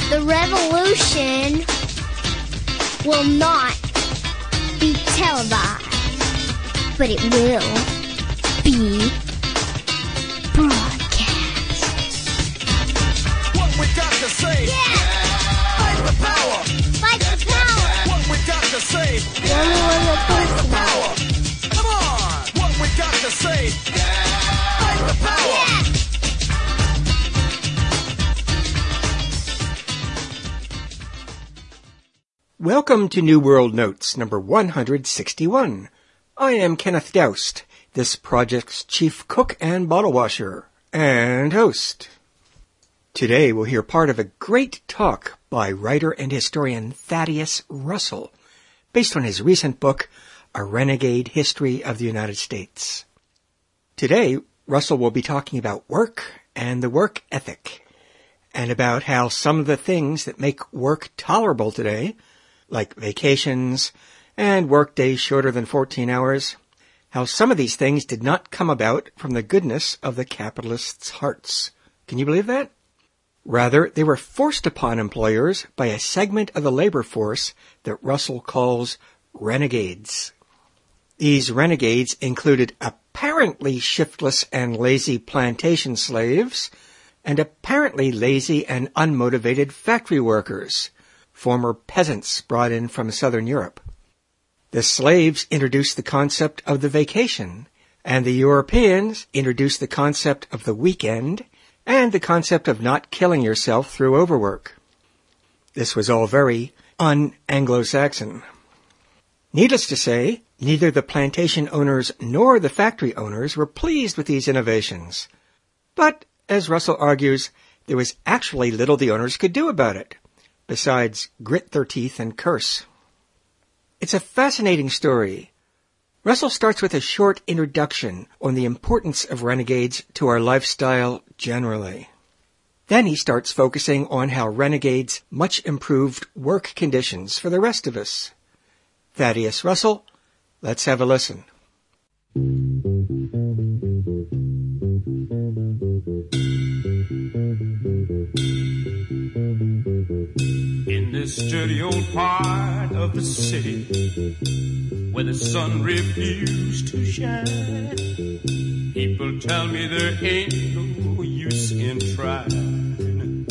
The revolution will not be televised, but it will be broadcast. What we got to say? Yeah! Fight the power! Fight the power! What we got to say? Fight the Power! Come on! What we got to say? Fight the power! Yeah! Welcome to New World Notes, number 161. I am Kenneth Doust, this project's chief cook and bottle washer, and host. Today we'll hear part of a great talk by writer and historian Thaddeus Russell, based on his recent book, A Renegade History of the United States. Today, Russell will be talking about work and the work ethic, and about how some of the things that make work tolerable today, like vacations and work days shorter than 14 hours, how some of these things did not come about from the goodness of the capitalists' hearts. Can you believe that? Rather, they were forced upon employers by a segment of the labor force that Russell calls renegades. These renegades included apparently shiftless and lazy plantation slaves and apparently lazy and unmotivated factory workers, former peasants brought in from southern Europe. The slaves introduced the concept of the vacation, and the Europeans introduced the concept of the weekend and the concept of not killing yourself through overwork. This was all very un-Anglo-Saxon. Needless to say, neither the plantation owners nor the factory owners were pleased with these innovations. But, as Russell argues, there was actually little the owners could do about it, besides grit their teeth and curse. It's a fascinating story. Russell starts with a short introduction on the importance of renegades to our lifestyle generally. Then he starts focusing on how renegades much improved work conditions for the rest of us. Thaddeus Russell, let's have a listen. In this dirty old part of the city where the sun refused to shine, people tell me there ain't no use in trying.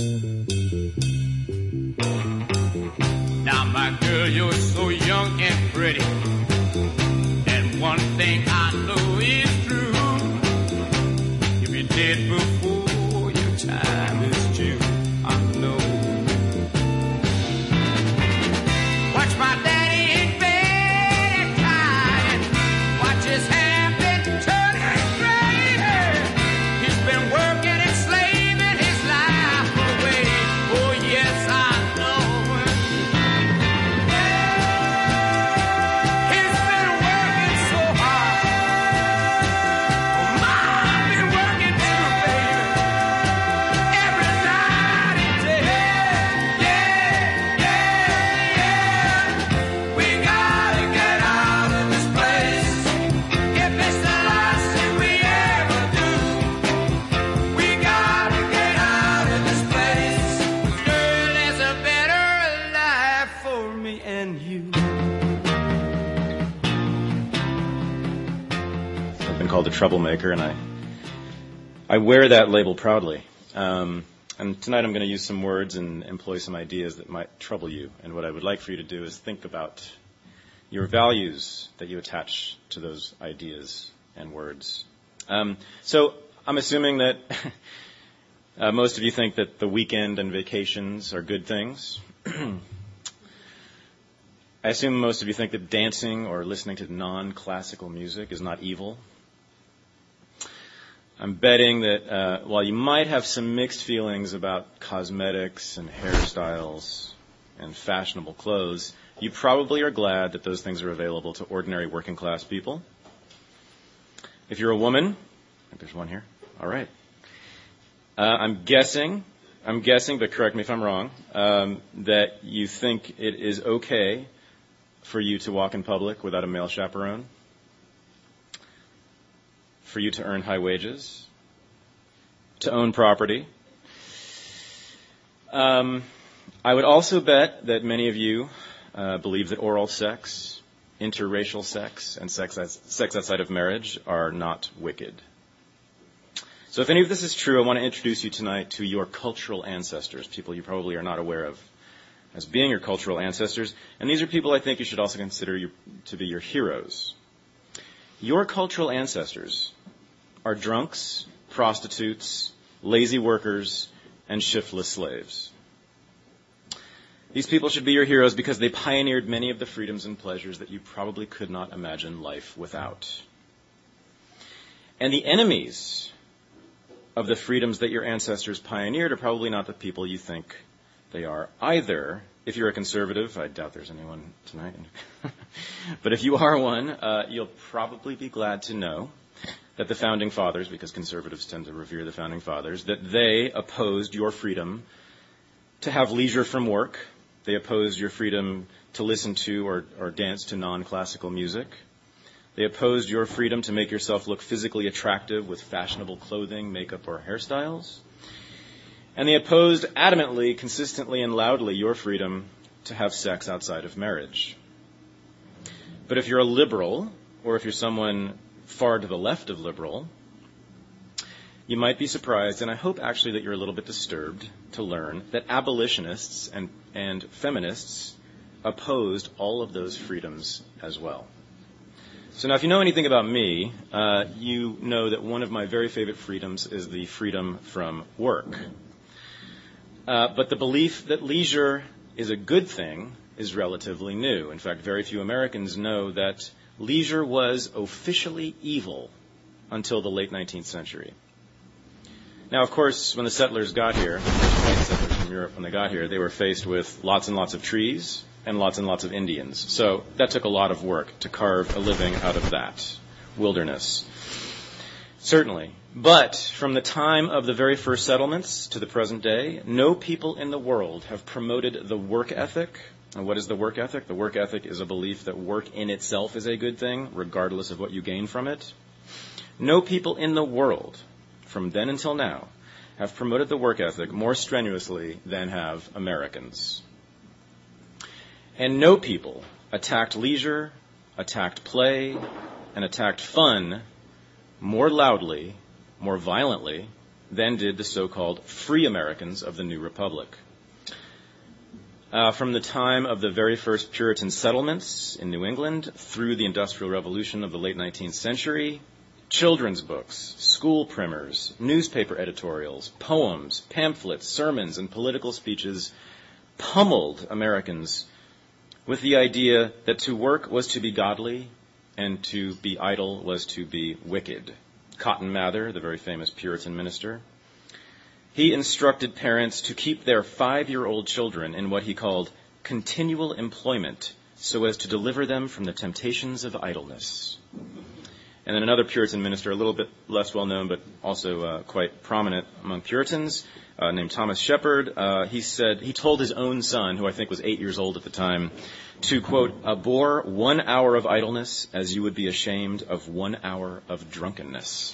Now my girl, you're so young and pretty, and one thing I know is true: if you're dead before your time is due, I know. Watch my daddy in bed crying, watch his hand been turning straight. He's been working and slaving his life away. Oh yes, I know. He's been working so hard. Oh, I've been working too, baby, every night and day. We gotta get out of this place. If it's the last thing we ever do, we gotta get out of this place. Girl, there's a better life for me and you. I've been called a troublemaker, and I wear that label proudly. And tonight I'm going to use some words and employ some ideas that might trouble you. And what I would like for you to do is think about your values that you attach to those ideas and words. So I'm assuming that most of you think that the weekend and vacations are good things. I assume most of you think that dancing or listening to non-classical music is not evil. I'm betting that while you might have some mixed feelings about cosmetics and hairstyles and fashionable clothes, you probably are glad that those things are available to ordinary working class people. If you're a woman, I think there's one here. All right. I'm guessing, but correct me if I'm wrong, that you think it is okay for you to walk in public without a male chaperone, for you to earn high wages, to own property. I would also bet that many of you believe that oral sex, interracial sex, and sex outside of marriage are not wicked. So if any of this is true, I want to introduce you tonight to your cultural ancestors, people you probably are not aware of as being your cultural ancestors. And these are people I think you should also consider to be your heroes. Your cultural ancestors are drunks, prostitutes, lazy workers, and shiftless slaves. These people should be your heroes because they pioneered many of the freedoms and pleasures that you probably could not imagine life without. And the enemies of the freedoms that your ancestors pioneered are probably not the people you think they are either. If you're a conservative, I doubt there's anyone tonight, but if you are one, you'll probably be glad to know that the Founding Fathers, because conservatives tend to revere the Founding Fathers, that they opposed your freedom to have leisure from work. They opposed your freedom to listen to or dance to non-classical music. They opposed your freedom to make yourself look physically attractive with fashionable clothing, makeup, or hairstyles. And they opposed adamantly, consistently, and loudly your freedom to have sex outside of marriage. But if you're a liberal, or if you're someone far to the left of liberal, you might be surprised, and I hope actually that you're a little bit disturbed to learn that abolitionists and feminists opposed all of those freedoms as well. So now if you know anything about me, you know that one of my very favorite freedoms is the freedom from work. But the belief that leisure is a good thing is relatively new. In fact, very few Americans know that leisure was officially evil until the late 19th century. Now, of course, when the settlers got here, white settlers from Europe, when they got here, they were faced with lots and lots of trees and lots of Indians. So that took a lot of work to carve a living out of that wilderness. Certainly. But from the time of the very first settlements to the present day, no people in the world have promoted the work ethic. And what is the work ethic? The work ethic is a belief that work in itself is a good thing, regardless of what you gain from it. No people in the world, from then until now, have promoted the work ethic more strenuously than have Americans. And no people attacked leisure, attacked play, and attacked fun more loudly, more violently, than did the so-called free Americans of the New Republic. From the time of the very first Puritan settlements in New England through the Industrial Revolution of the late 19th century, children's books, school primers, newspaper editorials, poems, pamphlets, sermons, and political speeches pummeled Americans with the idea that to work was to be godly and to be idle was to be wicked. Cotton Mather, the very famous Puritan minister, he instructed parents to keep their 5-year-old children in what he called continual employment so as to deliver them from the temptations of idleness. And then another Puritan minister, a little bit less well known but also quite prominent among Puritans, named Thomas Shepard, he told his own son, who I think was 8 years old at the time, to, quote, abhor 1 hour of idleness as you would be ashamed of 1 hour of drunkenness.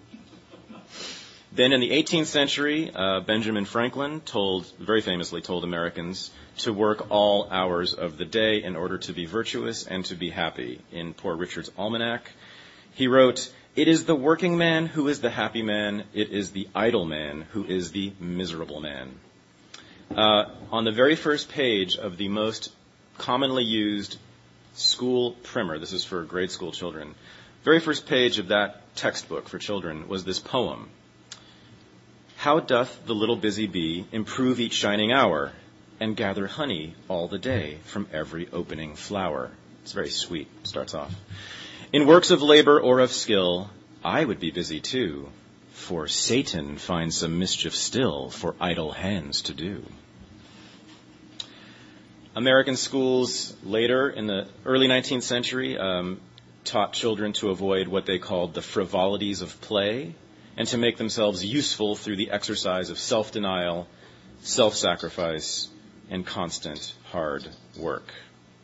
Then in the 18th century, Benjamin Franklin very famously told Americans to work all hours of the day in order to be virtuous and to be happy. In Poor Richard's Almanac, he wrote, "It is the working man who is the happy man. It is the idle man who is the miserable man." On the very first page of the most commonly used school primer, this is for grade school children, very first page of that textbook for children was this poem. How doth the little busy bee improve each shining hour and gather honey all the day from every opening flower? It's very sweet, starts off. In works of labor or of skill, I would be busy too, for Satan finds some mischief still for idle hands to do. American schools later in the early 19th century taught children to avoid what they called the frivolities of play and to make themselves useful through the exercise of self-denial, self-sacrifice, and constant hard work.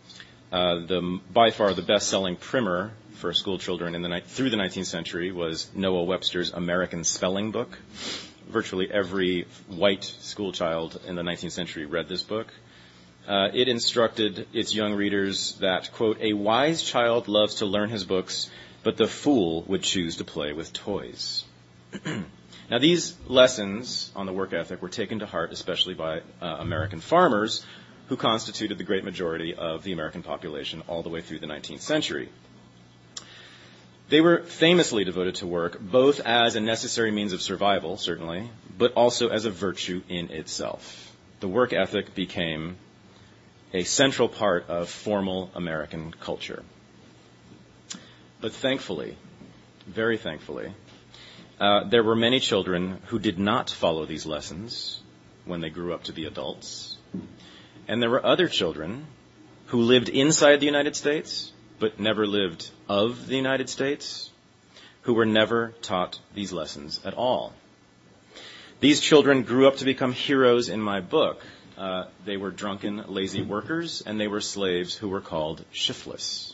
By far the best-selling primer for school children through the 19th century was Noah Webster's American Spelling Book, virtually every white school child in the 19th century read this book. It instructed its young readers that, quote, a wise child loves to learn his books, but the fool would choose to play with toys. Now, these lessons on the work ethic were taken to heart especially by American farmers, who constituted the great majority of the American population all the way through the 19th century. They were famously devoted to work, both as a necessary means of survival, certainly, but also as a virtue in itself. The work ethic became a central part of formal American culture. But thankfully, very thankfully, there were many children who did not follow these lessons when they grew up to be adults. And there were other children who lived inside the United States, but never lived of the United States, who were never taught these lessons at all. These children grew up to become heroes in my book. They were drunken, lazy workers, and they were slaves who were called shiftless.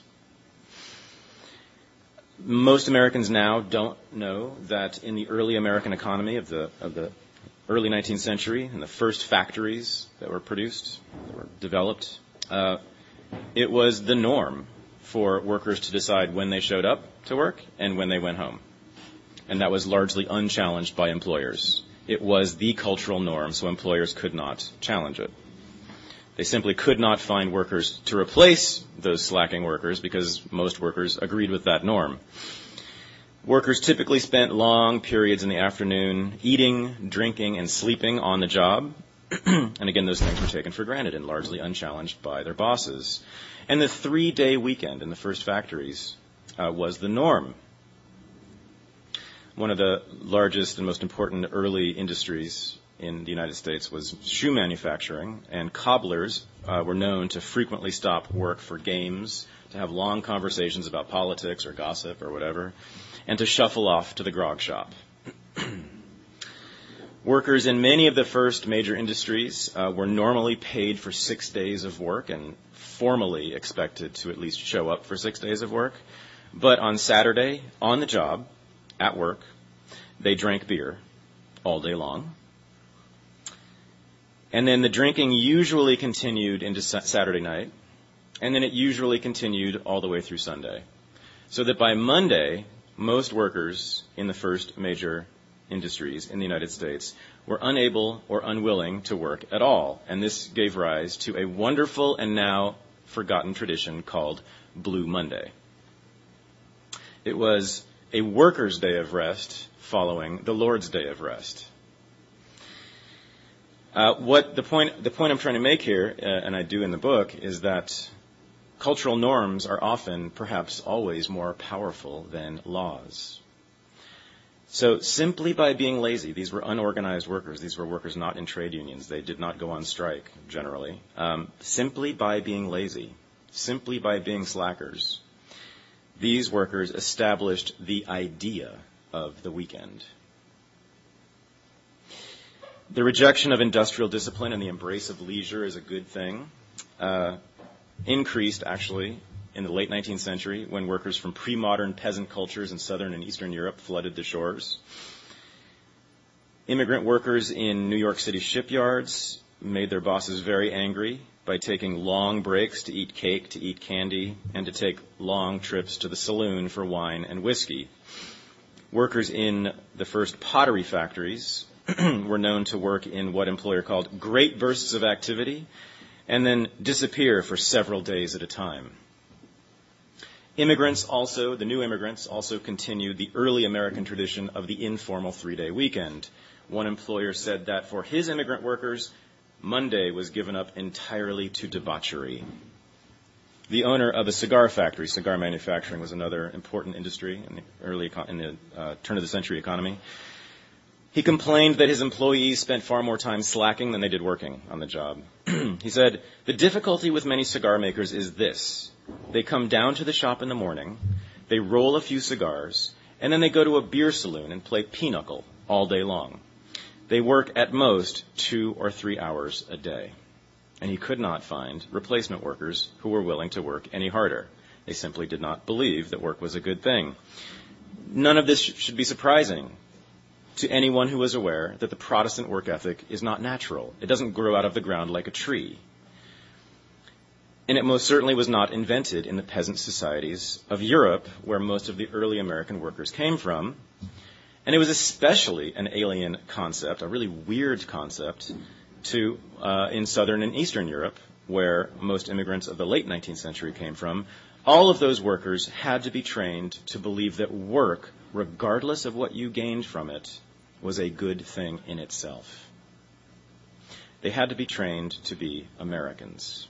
Most Americans now don't know that in the early American economy of the early 19th century, in the first factories that were produced, that were developed, it was the norm for workers to decide when they showed up to work and when they went home. And that was largely unchallenged by employers. It was the cultural norm, so employers could not challenge it. They simply could not find workers to replace those slacking workers because most workers agreed with that norm. Workers typically spent long periods in the afternoon eating, drinking, and sleeping on the job. And again, those things were taken for granted and largely unchallenged by their bosses. And the 3-day weekend in the first factories was the norm. One of the largest and most important early industries in the United States was shoe manufacturing, and cobblers were known to frequently stop work for games, to have long conversations about politics or gossip or whatever, and to shuffle off to the grog shop. Workers in many of the first major industries were normally paid for 6 days of work and formally expected to at least show up for 6 days of work. But on Saturday, on the job, at work, they drank beer all day long. And then the drinking usually continued into Saturday night, and then it usually continued all the way through Sunday. So that by Monday, most workers in the first major industries in the United States were unable or unwilling to work at all. And this gave rise to a wonderful and now forgotten tradition called Blue Monday. It was a workers' day of rest following the Lord's Day of rest. The point I'm trying to make here, and I do in the book, is that cultural norms are often, perhaps always, more powerful than laws. So simply by being lazy, these were unorganized workers. These were workers not in trade unions. They did not go on strike, generally. Simply by being lazy, simply by being slackers, these workers established the idea of the weekend. The rejection of industrial discipline and the embrace of leisure is a good thing. Increased, actually, in the late 19th century when workers from pre-modern peasant cultures in southern and eastern Europe flooded the shores. Immigrant workers in New York City shipyards made their bosses very angry by taking long breaks to eat cake, to eat candy, and to take long trips to the saloon for wine and whiskey. Workers in the first pottery factories were known to work in what employer called great bursts of activity and then disappear for several days at a time. Immigrants also, the new immigrants, also continued the early American tradition of the informal 3-day weekend. One employer said that for his immigrant workers, Monday was given up entirely to debauchery. The owner of a cigar factory, cigar manufacturing was another important industry in the turn of the century economy. He complained that his employees spent far more time slacking than they did working on the job. He said, "The difficulty with many cigar makers is this. They come down to the shop in the morning, they roll a few cigars, and then they go to a beer saloon and play pinochle all day long. They work at most 2 or 3 hours a day." And he could not find replacement workers who were willing to work any harder. They simply did not believe that work was a good thing. None of this should be surprising. to anyone who was aware that the Protestant work ethic is not natural. It doesn't grow out of the ground like a tree. And it most certainly was not invented in the peasant societies of Europe, where most of the early American workers came from. And it was especially an alien concept, a really weird concept, to in Southern and Eastern Europe, where most immigrants of the late 19th century came from. All of those workers had to be trained to believe that work, regardless of what you gained from it, was a good thing in itself. They had to be trained to be Americans.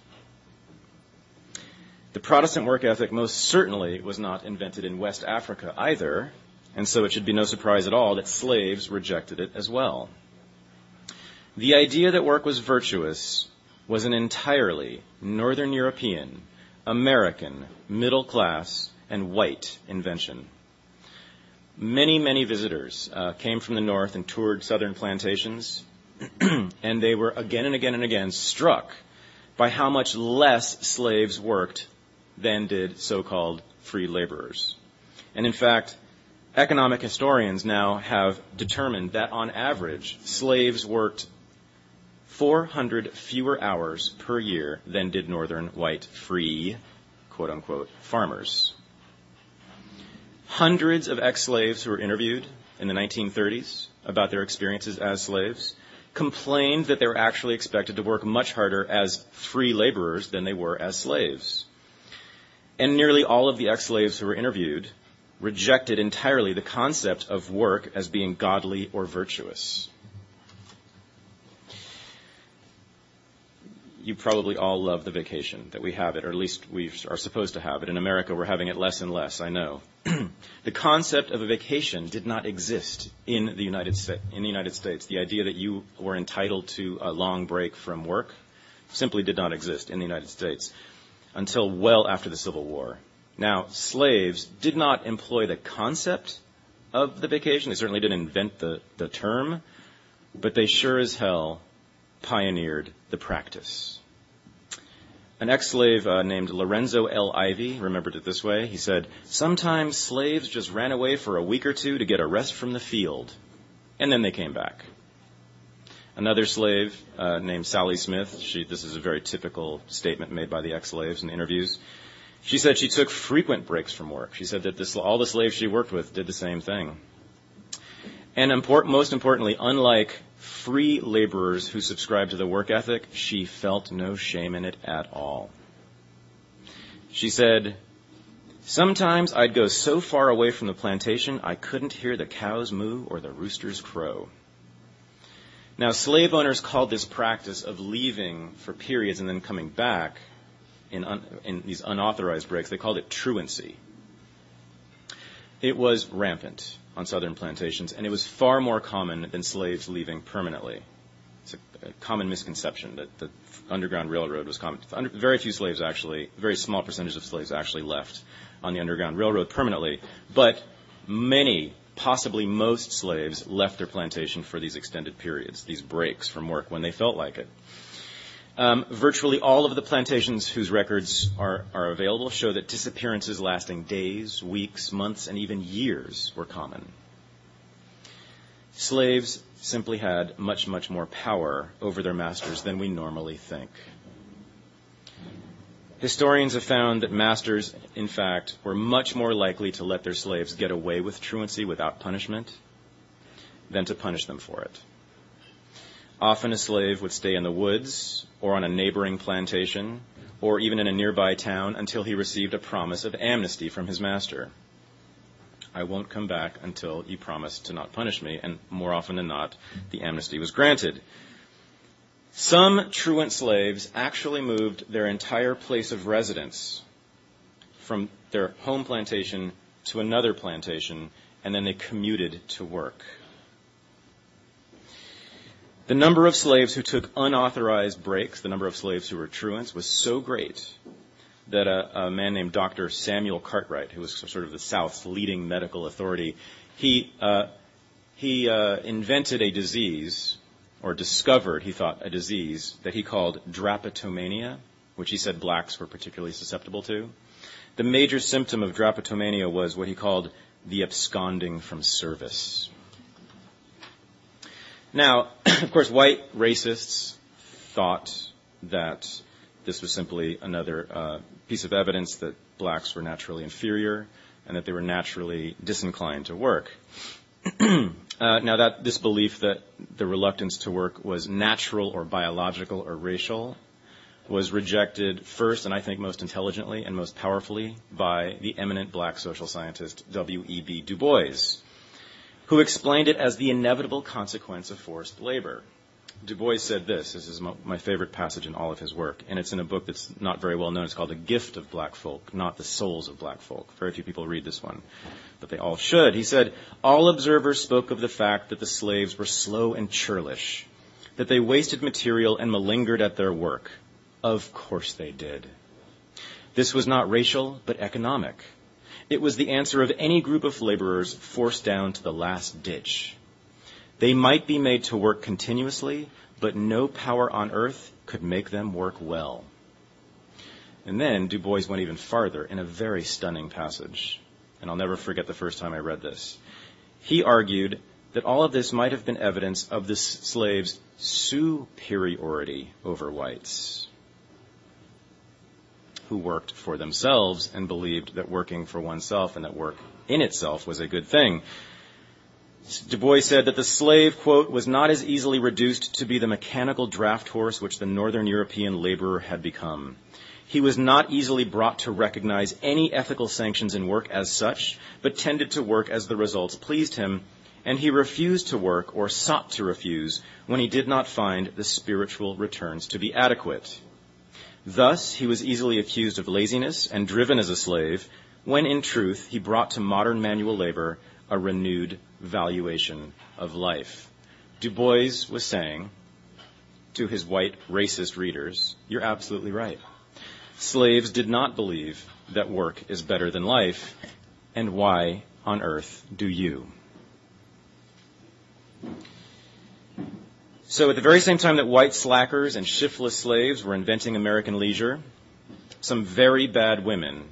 The Protestant work ethic most certainly was not invented in West Africa either, and so it should be no surprise at all that slaves rejected it as well. The idea that work was virtuous was an entirely Northern European, American, middle class, and white invention. Many, many visitors came from the north and toured southern plantations, and they were again and again and again struck by how much less slaves worked than did so-called free laborers. And in fact, economic historians now have determined that on average, slaves worked 400 fewer hours per year than did northern white free, quote-unquote, farmers. Hundreds of ex-slaves who were interviewed in the 1930s about their experiences as slaves complained that they were actually expected to work much harder as free laborers than they were as slaves. And nearly all of the ex-slaves who were interviewed rejected entirely the concept of work as being godly or virtuous. You probably all love the vacation that we have it, or at least we are supposed to have it. In America, we're having it less and less, I know. The concept of a vacation did not exist in the United States. The idea that you were entitled to a long break from work simply did not exist in the United States until well after the Civil War. Now, slaves did not employ the concept of the vacation. They certainly didn't invent the term, but they sure as hell pioneered the practice. An ex-slave named Lorenzo L. Ivy remembered it this way. He said, "Sometimes slaves just ran away for a week or two to get a rest from the field, and then they came back." Another slave named Sally Smith, this is a very typical statement made by the ex-slaves in interviews. She said she took frequent breaks from work. She said that all the slaves she worked with did the same thing. And most importantly, unlike free laborers who subscribed to the work ethic, she felt no shame in it at all. She said, "Sometimes I'd go so far away from the plantation I couldn't hear the cows moo or the roosters crow." Now, slave owners called this practice of leaving for periods and then coming back in these unauthorized breaks, they called it truancy. It was rampant on southern plantations, and it was far more common than slaves leaving permanently. It's a common misconception that the Underground Railroad was common. Very few slaves actually, very small percentage of slaves actually left on the Underground Railroad permanently, but many, possibly most slaves left their plantation for these extended periods, these breaks from work when they felt like it. Virtually all of the plantations whose records are available show that disappearances lasting days, weeks, months, and even years were common. Slaves simply had much, much more power over their masters than we normally think. Historians have found that masters, in fact, were much more likely to let their slaves get away with truancy without punishment than to punish them for it. Often a slave would stay in the woods or on a neighboring plantation or even in a nearby town until he received a promise of amnesty from his master. "I won't come back until you promise to not punish me," and more often than not, the amnesty was granted. Some truant slaves actually moved their entire place of residence from their home plantation to another plantation, and then they commuted to work. The number of slaves who took unauthorized breaks, the number of slaves who were truants, was so great that a man named Dr. Samuel Cartwright, who was sort of the South's leading medical authority, he invented a disease, or discovered, he thought, a disease that he called drapetomania, which he said blacks were particularly susceptible to. The major symptom of drapetomania was what he called the absconding from service. Now, of course, white racists thought that this was simply another piece of evidence that blacks were naturally inferior and that they were naturally disinclined to work. Now, that this belief that the reluctance to work was natural or biological or racial was rejected first, and I think most intelligently and most powerfully, by the eminent black social scientist W.E.B. Du Bois, who explained it as the inevitable consequence of forced labor. Du Bois said this is my favorite passage in all of his work, and it's in a book that's not very well known. It's called The Gift of Black Folk, Not the Souls of Black Folk. Very few people read this one, but they all should. He said, all observers spoke of the fact that the slaves were slow and churlish, that they wasted material and malingered at their work. Of course they did. This was not racial, but economic. It was the answer of any group of laborers forced down to the last ditch. They might be made to work continuously, but no power on earth could make them work well. And then Du Bois went even farther in a very stunning passage, and I'll never forget the first time I read this. He argued that all of this might have been evidence of the slaves' superiority over whites, who worked for themselves and believed that working for oneself and that work in itself was a good thing. Du Bois said that the slave, quote, was not as easily reduced to be the mechanical draft horse which the Northern European laborer had become. He was not easily brought to recognize any ethical sanctions in work as such, but tended to work as the results pleased him, and he refused to work or sought to refuse when he did not find the spiritual returns to be adequate. Thus, he was easily accused of laziness and driven as a slave, when in truth he brought to modern manual labor a renewed valuation of life. Du Bois was saying to his white racist readers, you're absolutely right. Slaves did not believe that work is better than life, and why on earth do you? So at the very same time that white slackers and shiftless slaves were inventing American leisure, some very bad women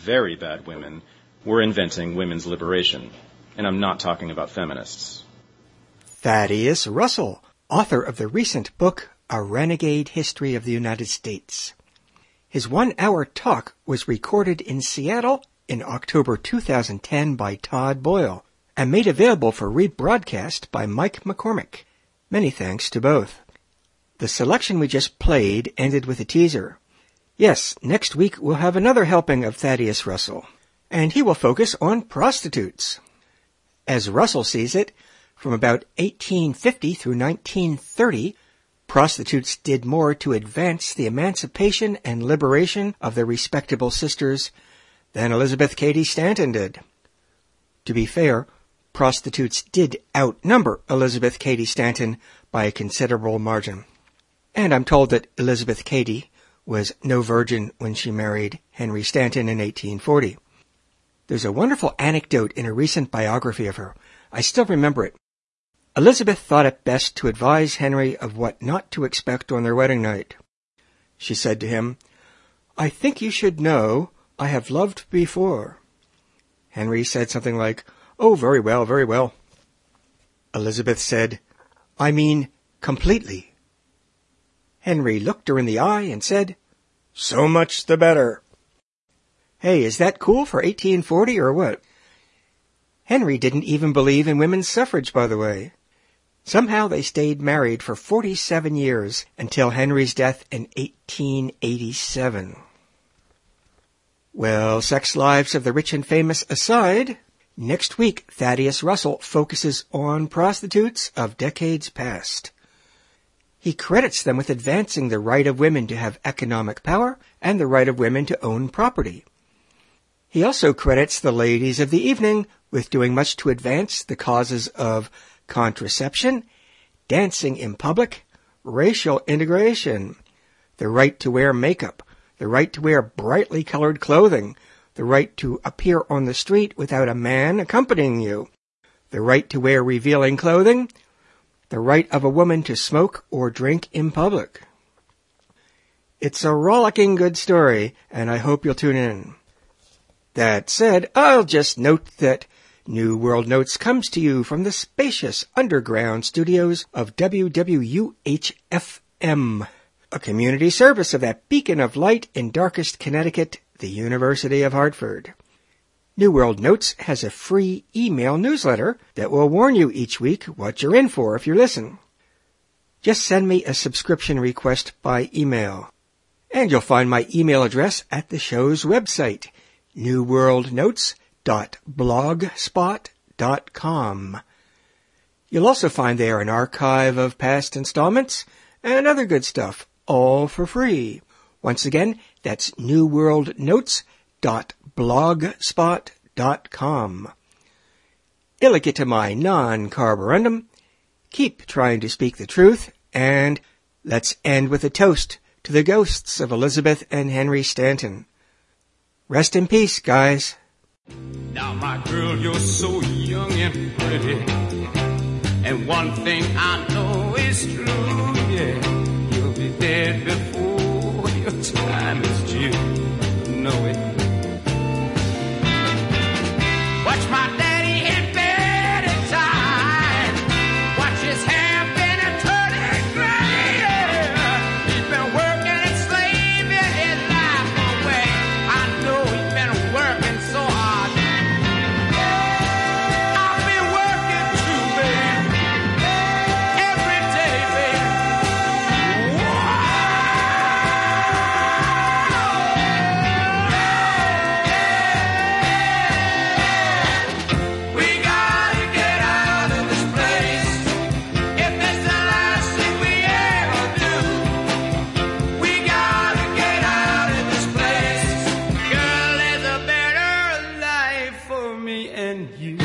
were inventing women's liberation. And I'm not talking about feminists. Thaddeus Russell, author of the recent book, A Renegade History of the United States. His 1-hour talk was recorded in Seattle in October 2010 by Todd Boyle and made available for rebroadcast by Mike McCormick. Many thanks to both. The selection we just played ended with a teaser. Yes, next week we'll have another helping of Thaddeus Russell, and he will focus on prostitutes. As Russell sees it, from about 1850 through 1930, prostitutes did more to advance the emancipation and liberation of their respectable sisters than Elizabeth Cady Stanton did. To be fair, prostitutes did outnumber Elizabeth Cady Stanton by a considerable margin. And I'm told that Elizabeth Cady was no virgin when she married Henry Stanton in 1840. There's a wonderful anecdote in a recent biography of her. I still remember it. Elizabeth thought it best to advise Henry of what not to expect on their wedding night. She said to him, I think you should know I have loved before. Henry said something like, Oh, very well, very well. Elizabeth said, I mean, completely. Henry looked her in the eye and said, So much the better. Hey, is that cool for 1840 or what? Henry didn't even believe in women's suffrage, by the way. Somehow they stayed married for 47 years until Henry's death in 1887. Well, sex lives of the rich and famous aside, next week Thaddeus Russell focuses on prostitutes of decades past. He credits them with advancing the right of women to have economic power and the right of women to own property. He also credits the ladies of the evening with doing much to advance the causes of contraception, dancing in public, racial integration, the right to wear makeup, the right to wear brightly colored clothing, the right to appear on the street without a man accompanying you, the right to wear revealing clothing, the right of a woman to smoke or drink in public. It's a rollicking good story, and I hope you'll tune in. That said, I'll just note that New World Notes comes to you from the spacious underground studios of WWUH-FM, a community service of that beacon of light in darkest Connecticut, the University of Hartford. New World Notes has a free email newsletter that will warn you each week what you're in for if you listen. Just send me a subscription request by email. And you'll find my email address at the show's website, newworldnotes.blogspot.com. You'll also find there an archive of past installments and other good stuff, all for free. Once again, that's newworldnotes.blogspot.com. Illicit my non-carborundum. Keep trying to speak the truth, and let's end with a toast to the ghosts of Elizabeth and Henry Stanton. Rest in peace, guys. Now, my girl, you're so young and pretty, and one thing I know is true, yeah, you'll be dead before your time is due. Know it. Watch my daddy in bed at time. Watch his hair been a turning gray. He's been working and slaving his life away. I know he's been working so hard. I've been working too, baby. Every day, baby. We gotta get out of this place. If it's the last thing we ever do, we gotta get out of this place. Girl, there's a better life for me and you.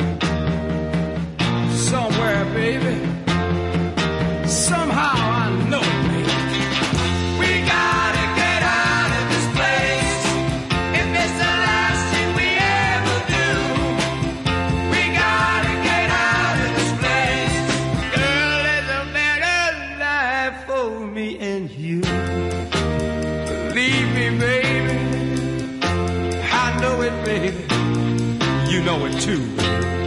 Somewhere, baby. Somehow I know it, baby. We gotta get out of this place. If it's the last thing we ever do, we gotta get out of this place. Girl, there's a better life for me and you. Believe me, baby. I know it, baby. You know it too, baby.